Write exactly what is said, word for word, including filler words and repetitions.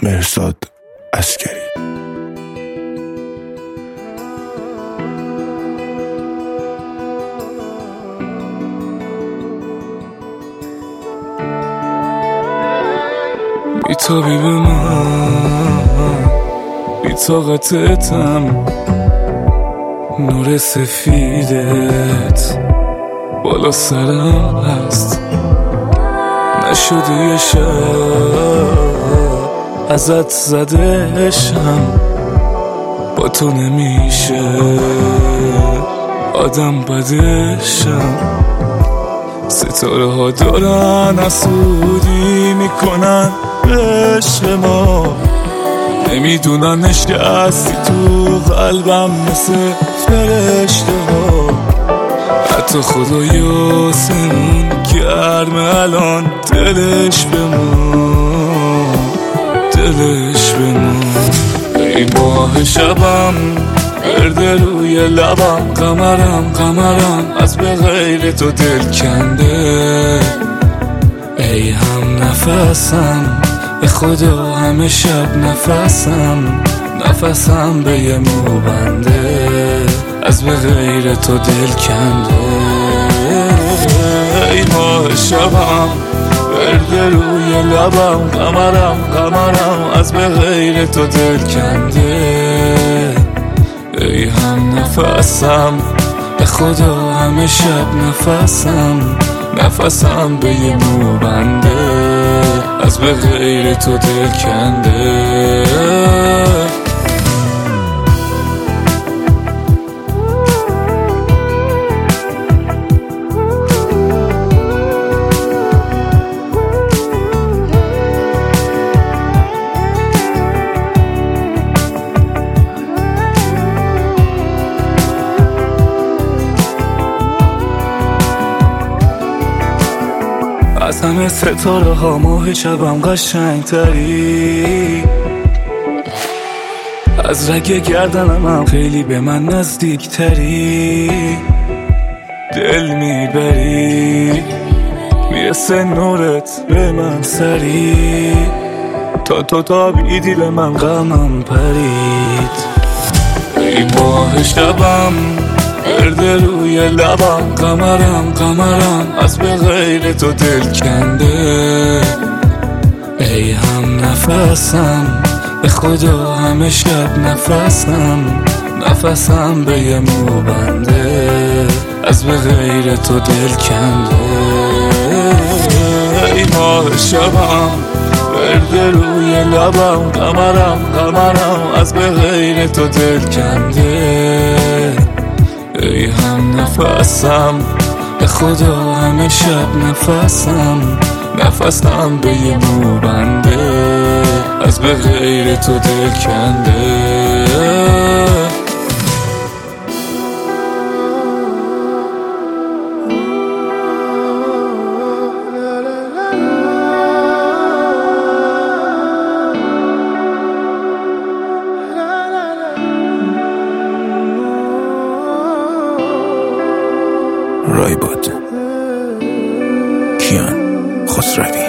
مهرزاد عسکری. بیتابی به من، بی‌طاقتم، نور سفیدت بالا سرم هست. نشدی یه شب ازت زدشم، با تو نمیشه آدم بدشم. ستاره ها دارن حسودی میکنن به ما، نمیدونن نشستی تو قلبم مثل فرشته ها. حتی خدای آسمون گرمه الان، دلش بمون، دلش بمون. ای ماه شبم برده روی لبم، قمرم قمرم از به غیر تو دل کنده. ای هم نفسم به خدا همه شب نفسم، نفسم به یه مو بنده، از به غیر تو دل کنده. ای ماه شبم برده روی لبم، قمرم قمرم از به غیر تو دل کنده. ای هم نفسم به خدا همه شب نفسم، نفسم به یه مو بنده، از به غیر تو دل کنده. از همه ستاره ها ماه شبم قشنگ تری، از رگ گردنم هم خیلی به من نزدیک تری. دل میبری میرسه نورت به من سری، تا تو تابیدی به من غمم پرید. ای ماه شبم برده روی لبم، قمرم قمرم از به غیر تو دل کنده. ای هم نفسم به خدا همه شب نفسم، نفسم به یه مو بنده، از به غیر تو دل کنده. ای ماه شبم برده روی لبم، قمرم قمرم از به غیر تو دل کنده. ای هم نفسم به خدا همه شب نفسم، نفسم به یه مو بنده، از به غیر تو دل کنده. رایباد کیان خسروی.